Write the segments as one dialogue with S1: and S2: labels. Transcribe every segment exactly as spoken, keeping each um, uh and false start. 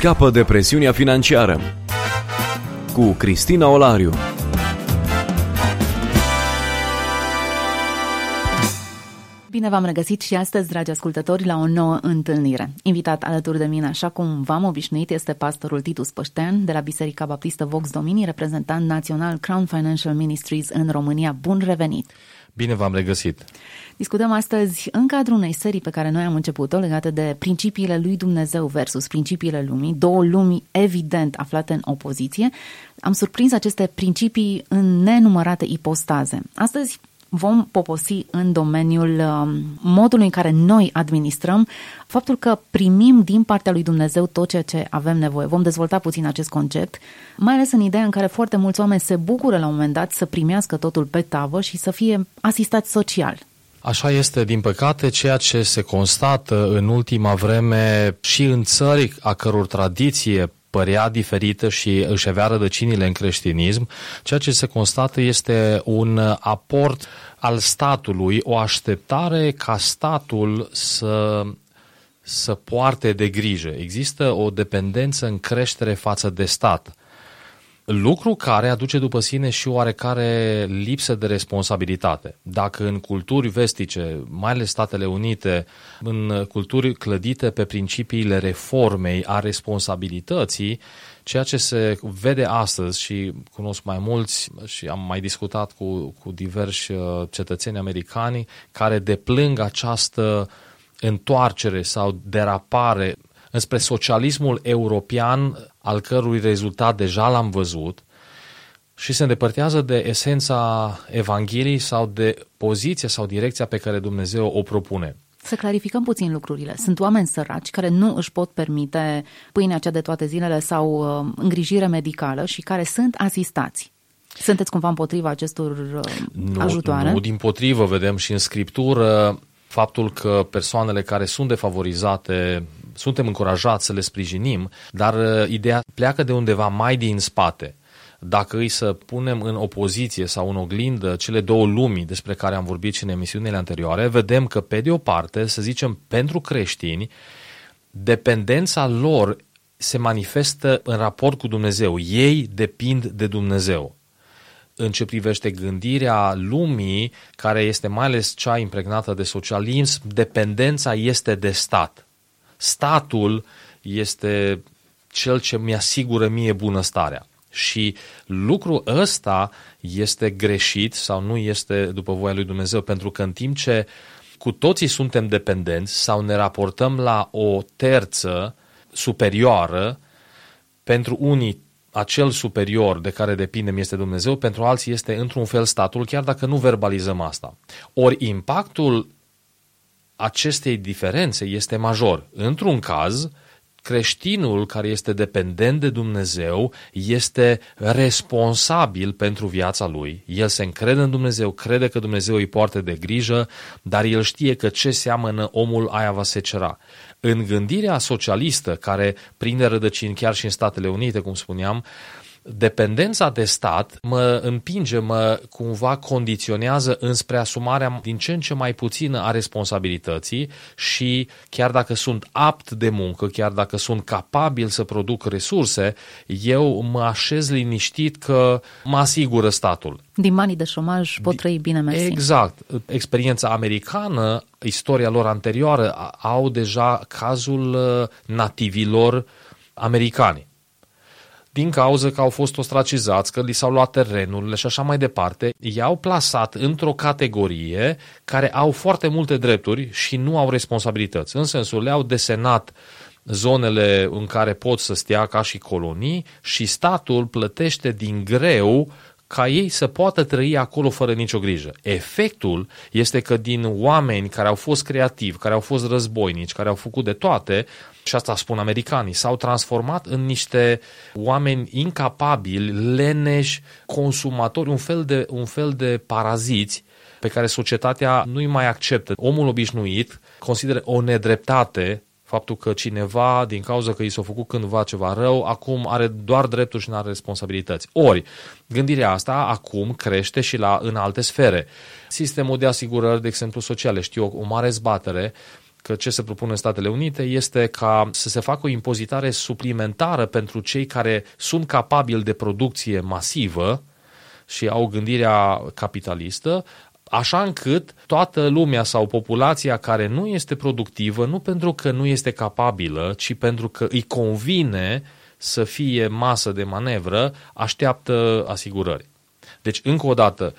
S1: Scapă de presiunea financiară cu Cristina Olariu.
S2: Bine v-am regăsit și astăzi, dragi ascultători, la o nouă întâlnire. Invitat alături de mine, așa cum v-am obișnuit, este pastorul Titus Păștean de la Biserica Baptistă Vox Domini, reprezentant național Crown Financial Ministries în România. Bun revenit!
S3: Bine v-am regăsit!
S2: Discutăm astăzi în cadrul unei serii pe care noi am început-o legată de principiile lui Dumnezeu versus principiile lumii, două lumi evident aflate în opoziție. Am surprins aceste principii în nenumărate ipostaze. Astăzi vom poposi în domeniul um, modului în care noi administrăm, faptul că primim din partea lui Dumnezeu tot ceea ce avem nevoie. Vom dezvolta puțin acest concept, mai ales în ideea în care foarte mulți oameni se bucură la un moment dat să primească totul pe tavă și să fie asistați social.
S3: Așa este, din păcate, ceea ce se constată în ultima vreme și în țări a căror tradiție părea diferită și își avea rădăcinile în creștinism, ceea ce se constată este un aport al statului, o așteptare ca statul să, să poarte de grijă. Există o dependență în creștere față de stat. Lucru care aduce după sine și oarecare lipsă de responsabilitate. Dacă în culturi vestice, mai ales Statele Unite, în culturi clădite pe principiile reformei, a responsabilității, ceea ce se vede astăzi și cunosc mai mulți și am mai discutat cu, cu diversi cetățeni americani care deplâng această întoarcere sau derapare înspre socialismul european, al cărui rezultat deja l-am văzut, și se îndepărtează de esența Evangheliei sau de poziția sau direcția pe care Dumnezeu o propune.
S2: Să clarificăm puțin lucrurile. Sunt oameni săraci care nu își pot permite pâinea cea de toate zilele sau uh, îngrijire medicală și care sunt asistați. Sunteți cumva împotriva acestor uh,
S3: nu,
S2: ajutoare?
S3: Nu, dimpotrivă, vedem și în Scriptură faptul că persoanele care sunt defavorizate, suntem încurajați să le sprijinim, dar ideea pleacă de undeva mai din spate. Dacă îi să punem în opoziție sau în oglindă cele două lumi despre care am vorbit și în emisiunile anterioare, vedem că, pe de o parte, să zicem, pentru creștini, dependența lor se manifestă în raport cu Dumnezeu. Ei depind de Dumnezeu. În ce privește gândirea lumii, care este mai ales cea impregnată de socialism, dependența este de stat. Statul este cel ce mi-asigură mie bunăstarea. Și lucrul ăsta este greșit sau nu este după voia lui Dumnezeu, pentru că în timp ce cu toții suntem dependenți sau ne raportăm la o terță superioară, pentru unii acel superior de care depindem este Dumnezeu, pentru alții este într-un fel statul, chiar dacă nu verbalizăm asta. Ori impactul acestei diferențe este major. Într-un caz, creștinul care este dependent de Dumnezeu este responsabil pentru viața lui. El se încrede în Dumnezeu, crede că Dumnezeu îi poartă de grijă, dar el știe că ce seamănă omul, aia va secera. În gândirea socialistă, care prinde rădăcini chiar și în Statele Unite, cum spuneam, dependența de stat mă împinge, mă cumva condiționează înspre asumarea din ce în ce mai puțină a responsabilității și chiar dacă sunt apt de muncă, chiar dacă sunt capabil să produc resurse, eu mă așez liniștit că mă asigură statul.
S2: Din banii de șomaj pot trăi bine, mersi.
S3: Exact. Experiența americană, istoria lor anterioară, au deja cazul nativilor americani. Din cauza că au fost ostracizați, că li s-au luat terenurile și așa mai departe, i-au plasat într-o categorie care au foarte multe drepturi și nu au responsabilități. În sensul, le-au desenat zonele în care pot să stea ca și colonii și statul plătește din greu ca ei să poată trăi acolo fără nicio grijă. Efectul este că din oameni care au fost creativi, care au fost războinici, care au făcut de toate, și asta spun americanii, s-au transformat în niște oameni incapabili, leneși, consumatori, un fel de, un fel de paraziți pe care societatea nu-i mai acceptă. Omul obișnuit consideră o nedreptate faptul că cineva, din cauza că i s-a făcut cândva ceva rău, acum are doar drepturi și nu are responsabilități. Ori, gândirea asta acum crește și la, în alte sfere. Sistemul de asigurări, de exemplu, sociale, știu o, o mare zbatere că ce se propune în Statele Unite este ca să se facă o impozitare suplimentară pentru cei care sunt capabili de producție masivă și au gândirea capitalistă, așa încât toată lumea sau populația care nu este productivă, nu pentru că nu este capabilă, ci pentru că îi convine să fie masă de manevră, așteaptă asigurări. Deci, încă o dată,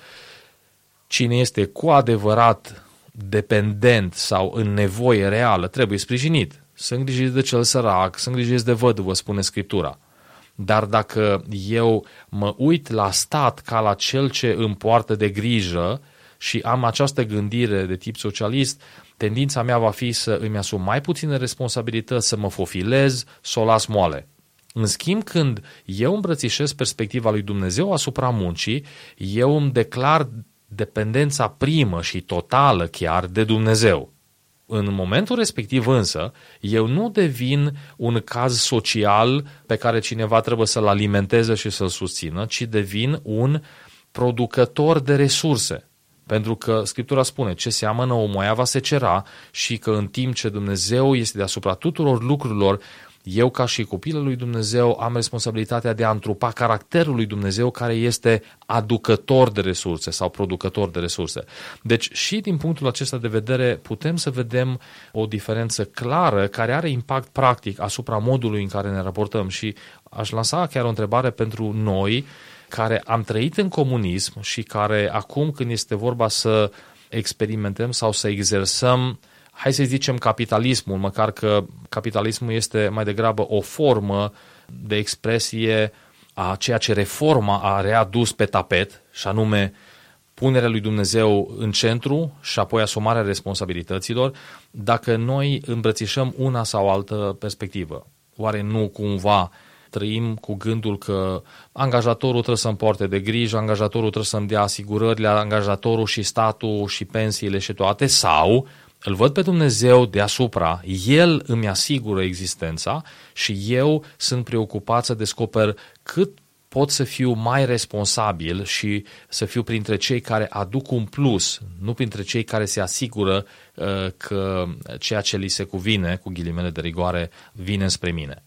S3: cine este cu adevărat dependent sau în nevoie reală trebuie sprijinit. Să îngrijiți de cel sărac, să îngrijiți de văduvă, spune Scriptura. Dar dacă eu mă uit la stat ca la cel ce îmi poartă de grijă și am această gândire de tip socialist, tendința mea va fi să îmi asum mai puține responsabilități, să mă fofilez, să o las moale. În schimb, când eu îmbrățișez perspectiva lui Dumnezeu asupra muncii, eu îmi declar dependența primă și totală chiar de Dumnezeu. În momentul respectiv însă, eu nu devin un caz social pe care cineva trebuie să-l alimenteze și să-l susțină, ci devin un producător de resurse. Pentru că Scriptura spune, ce seamănă omoia va secera și că în timp ce Dumnezeu este deasupra tuturor lucrurilor, eu ca și copilul lui Dumnezeu am responsabilitatea de a întrupa caracterul lui Dumnezeu care este aducător de resurse sau producător de resurse. Deci și din punctul acesta de vedere putem să vedem o diferență clară care are impact practic asupra modului în care ne raportăm și aș lansa chiar o întrebare pentru noi care am trăit în comunism și care acum când este vorba să experimentăm sau să exersăm, hai să zicem capitalismul, măcar că capitalismul este mai degrabă o formă de expresie a ceea ce reforma a readus pe tapet, și anume punerea lui Dumnezeu în centru și apoi asumarea responsabilităților, dacă noi îmbrățișăm una sau altă perspectivă. Oare nu cumva trăim cu gândul că angajatorul trebuie să-mi poarte de grijă, angajatorul trebuie să-mi dea asigurările, angajatorul și statul și pensiile și toate, sau îl văd pe Dumnezeu deasupra, El îmi asigură existența și eu sunt preocupat să descoper cât pot să fiu mai responsabil și să fiu printre cei care aduc un plus, nu printre cei care se asigură uh, că ceea ce li se cuvine, cu ghilimele de rigoare, vine spre mine.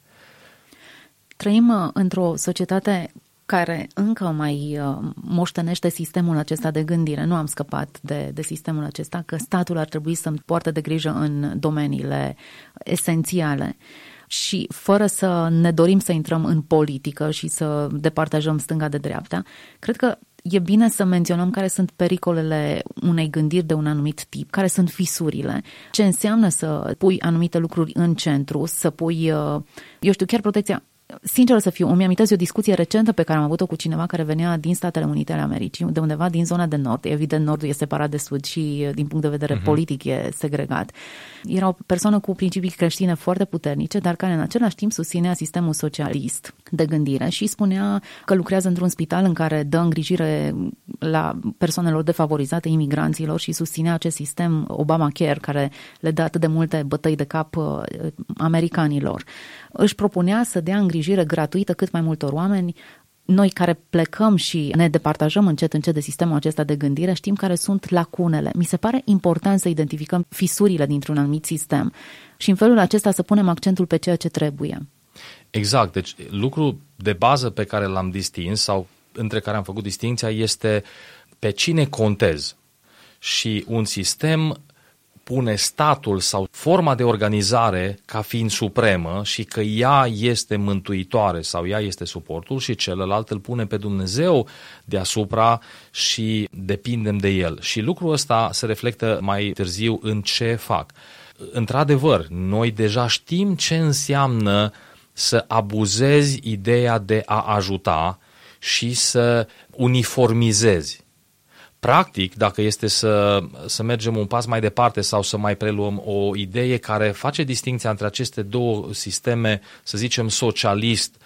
S2: Trăim într-o societate care încă mai moștenește sistemul acesta de gândire. Nu am scăpat de, de sistemul acesta, că statul ar trebui să-mi poartă de grijă în domeniile esențiale. Și fără să ne dorim să intrăm în politică și să departajăm stânga de dreapta, cred că e bine să menționăm care sunt pericolele unei gândiri de un anumit tip, care sunt fisurile, ce înseamnă să pui anumite lucruri în centru, să pui, eu știu, chiar protecția. Sincer să fiu, îmi amintesc o discuție recentă pe care am avut-o cu cineva care venea din Statele Unite ale Americii, de undeva din zona de nord. Evident, nordul e separat de sud și din punct de vedere uh-huh. politic e segregat. Era o persoană cu principii creștine foarte puternice, dar care în același timp susținea sistemul socialist de gândire și spunea că lucrează într-un spital în care dă îngrijire la persoanelor defavorizate, imigranților, și susținea acest sistem Obamacare care le dă atât de multe bătăi de cap americanilor. Își propunea să dea îngrijire gratuită cât mai multor oameni. Noi care plecăm și ne departajăm încet încet de sistemul acesta de gândire, știm care sunt lacunele. Mi se pare important să identificăm fisurile dintr-un anumit sistem și în felul acesta să punem accentul pe ceea ce trebuie.
S3: Exact. Deci lucrul de bază pe care l-am distins sau între care am făcut distinția este pe cine contez. Și un sistem pune statul sau forma de organizare ca fiind supremă și că ea este mântuitoare sau ea este suportul și celălalt îl pune pe Dumnezeu deasupra și depindem de el. Și lucrul ăsta se reflectă mai târziu în ce fac. Într-adevăr, noi deja știm ce înseamnă să abuzezi ideea de a ajuta și să uniformizezi. Practic, dacă este să, să mergem un pas mai departe sau să mai preluăm o idee care face distinția între aceste două sisteme, să zicem socialist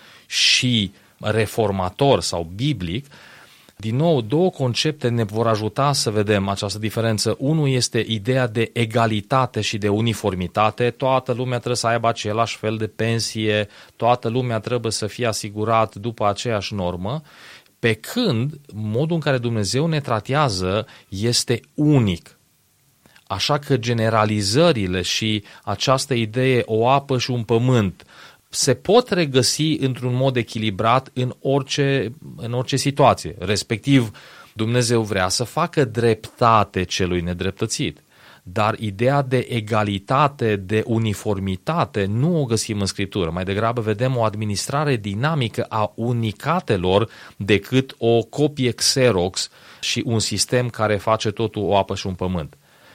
S3: și reformator sau biblic, din nou, două concepte ne vor ajuta să vedem această diferență. Unul este ideea de egalitate și de uniformitate. Toată lumea trebuie să aibă același fel de pensie, toată lumea trebuie să fie asigurat după aceeași normă. Pe când modul în care Dumnezeu ne tratează este unic. Așa că generalizările și această idee, o apă și un pământ, se pot regăsi într-un mod echilibrat în orice, în orice situație. Respectiv, Dumnezeu vrea să facă dreptate celui nedreptățit. Dar ideea de egalitate, de uniformitate, nu o găsim în Scriptură. Mai degrabă vedem o administrare dinamică a unicatelor decât o copie Xerox și un sistem care face totul o apă și un pământ.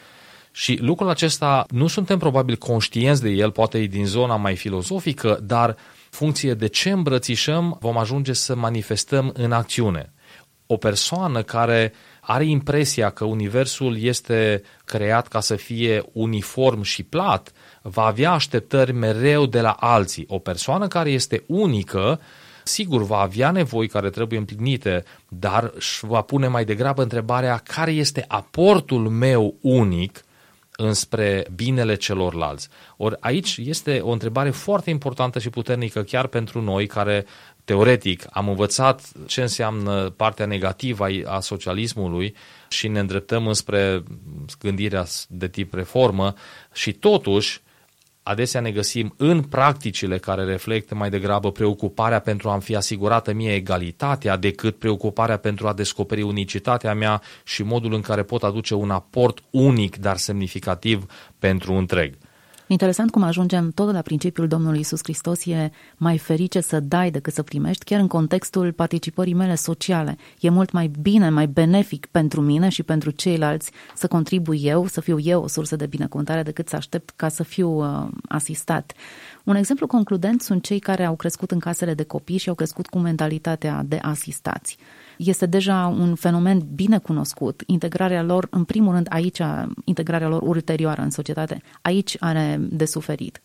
S3: Și lucrul acesta nu suntem probabil conștienți de el, poate e din zona mai filozofică, dar funcție de ce îmbrățișăm, vom ajunge să manifestăm în acțiune. O persoană care are impresia că universul este creat ca să fie uniform și plat, va avea așteptări mereu de la alții. O persoană care este unică, sigur, va avea nevoi care trebuie împlinite, dar își va pune mai degrabă întrebarea care este aportul meu unic înspre binele celorlalți. Ori aici este o întrebare foarte importantă și puternică chiar pentru noi care, teoretic, am învățat ce înseamnă partea negativă a socialismului și ne îndreptăm înspre gândirea de tip reformă și totuși adesea ne găsim în practicile care reflectă mai degrabă preocuparea pentru a-mi fi asigurată mie egalitatea decât preocuparea pentru a descoperi unicitatea mea și modul în care pot aduce un aport unic, dar semnificativ pentru întreg.
S2: Interesant cum ajungem tot la principiul Domnului Iisus Hristos, e mai ferice să dai decât să primești, chiar în contextul participării mele sociale. E mult mai bine, mai benefic pentru mine și pentru ceilalți să contribui eu, să fiu eu o sursă de binecuvântare decât să aștept ca să fiu uh, asistat. Un exemplu concludent sunt cei care au crescut în casele de copii și au crescut cu mentalitatea de asistați. Este deja un fenomen bine cunoscut. Integrarea lor, în primul rând aici, integrarea lor ulterioară în societate, aici are de suferit.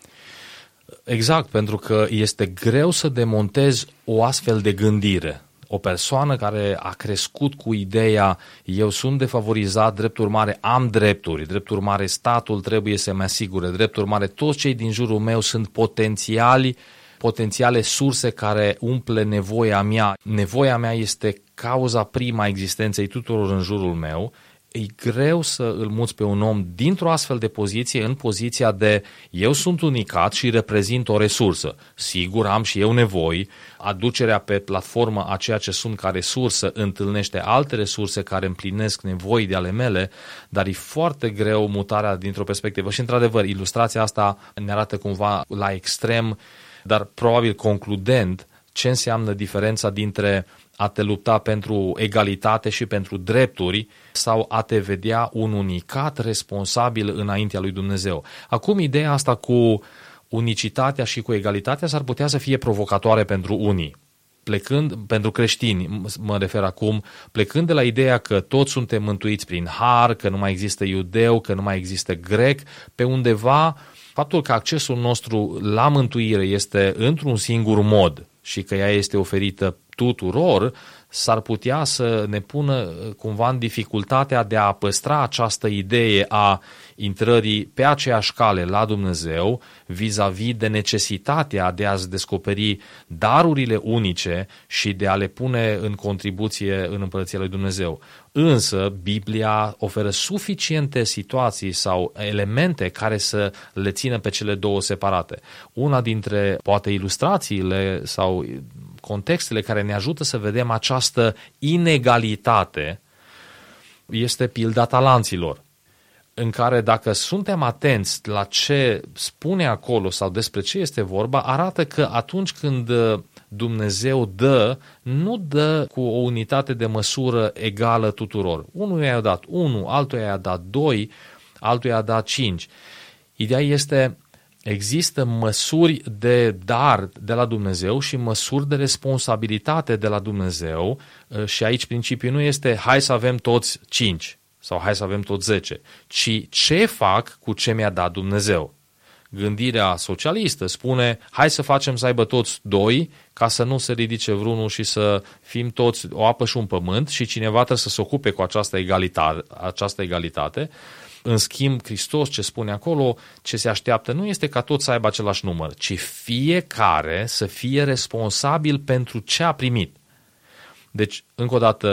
S3: Exact, pentru că este greu să demontezi o astfel de gândire. O persoană care a crescut cu ideea eu sunt defavorizat, drept urmare am drepturi, drept urmare statul trebuie să-mi asigure, drept urmare toți cei din jurul meu sunt potențiali potențiale surse care umple nevoia mea. Nevoia mea este cauza prima a existenței tuturor în jurul meu. E greu să îl muți pe un om dintr-o astfel de poziție în poziția de eu sunt unicat și reprezint o resursă. Sigur, am și eu nevoi. Aducerea pe platformă a ceea ce sunt ca resursă întâlnește alte resurse care împlinesc nevoi de ale mele, dar e foarte greu mutarea dintr-o perspectivă. Și, într-adevăr, ilustrația asta ne arată cumva la extrem, dar probabil concludent, ce înseamnă diferența dintre a te lupta pentru egalitate și pentru drepturi sau a te vedea un unicat responsabil înaintea lui Dumnezeu. Acum, ideea asta cu unicitatea și cu egalitatea s-ar putea să fie provocatoare pentru unii. Plecând, pentru creștini, mă refer acum, plecând de la ideea că toți suntem mântuiți prin har, că nu mai există iudeu, că nu mai există grec, pe undeva faptul că accesul nostru la mântuire este într-un singur mod și că ea este oferită tuturor, s-ar putea să ne pună cumva în dificultatea de a păstra această idee a intrării pe aceeași cale la Dumnezeu vis-a-vis de necesitatea de a-ți descoperi darurile unice și de a le pune în contribuție în Împărăția lui Dumnezeu. Însă, Biblia oferă suficiente situații sau elemente care să le țină pe cele două separate. Una dintre, poate, ilustrațiile sau contextele care ne ajută să vedem această inegalitate este pilda talanților, în care dacă suntem atenți la ce spune acolo sau despre ce este vorba, arată că atunci când Dumnezeu dă, nu dă cu o unitate de măsură egală tuturor. Unul i-a dat unu, altuia i-a dat doi, altuia i-a dat cinci. Ideea este, există măsuri de dar de la Dumnezeu și măsuri de responsabilitate de la Dumnezeu și aici principiul nu este hai să avem toți cinci sau hai să avem toți zece, ci ce fac cu ce mi-a dat Dumnezeu. Gândirea socialistă spune hai să facem să aibă toți doi ca să nu se ridice vreunul și să fim toți o apă și un pământ și cineva trebuie să se ocupe cu această egalitate. Această egalitate. În schimb, Hristos ce spune acolo, ce se așteaptă nu este ca toți să aibă același număr, ci fiecare să fie responsabil pentru ce a primit. Deci, încă o dată,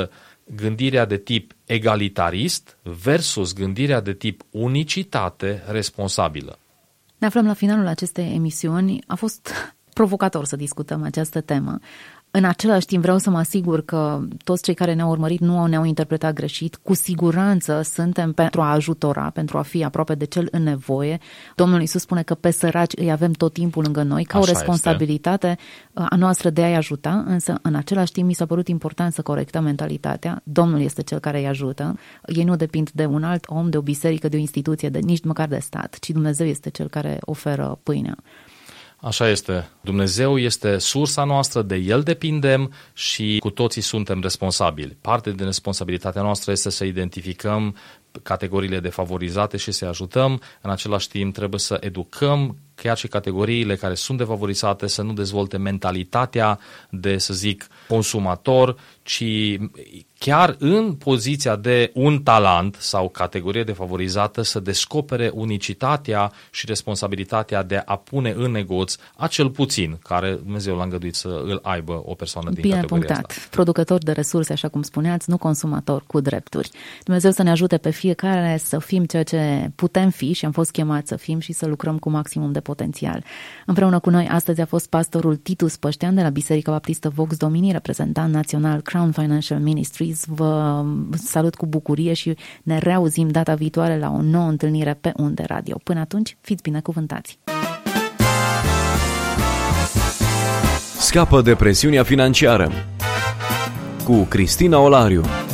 S3: gândirea de tip egalitarist versus gândirea de tip unicitate responsabilă.
S2: Ne aflăm la finalul acestei emisiuni. A fost provocator să discutăm această temă. În același timp vreau să mă asigur că toți cei care ne-au urmărit nu ne-au interpretat greșit. Cu siguranță suntem pentru a ajutora, pentru a fi aproape de cel în nevoie. Domnul Iisus spune că pe săraci îi avem tot timpul lângă noi, ca Așa o responsabilitate este. a noastră de a-i ajuta, însă în același timp mi s-a părut important să corectăm mentalitatea. Domnul este cel care îi ajută. Ei nu depind de un alt om, de o biserică, de o instituție, de nici măcar de stat, ci Dumnezeu este cel care oferă pâinea.
S3: Așa este. Dumnezeu este sursa noastră, de El depindem și cu toții suntem responsabili. Parte din responsabilitatea noastră este să identificăm categoriile defavorizate și să ajutăm. În același timp trebuie să educăm chiar și categoriile care sunt defavorizate să nu dezvolte mentalitatea de, să zic, consumator, ci chiar în poziția de un talent sau categorie defavorizată să descopere unicitatea și responsabilitatea de a pune în negoț acel puțin care Dumnezeu l-a îngăduit să îl aibă o persoană din
S2: Bine
S3: categoria
S2: punctat.
S3: asta.
S2: Producător de resurse, așa cum spuneați, nu consumator cu drepturi. Dumnezeu să ne ajute pe fiecare să fim ceea ce putem fi și am fost chemați să fim și să lucrăm cu maximum de potențial. Împreună cu noi astăzi a fost pastorul Titus Păștean de la Biserica Baptistă Vox Domini, reprezentant național Crown Financial Ministries. Vă salut cu bucurie și ne reauzim data viitoare la o nouă întâlnire pe Unde Radio. Până atunci, fiți binecuvântați!
S1: Scapă de presiunea financiară cu Cristina Olariu.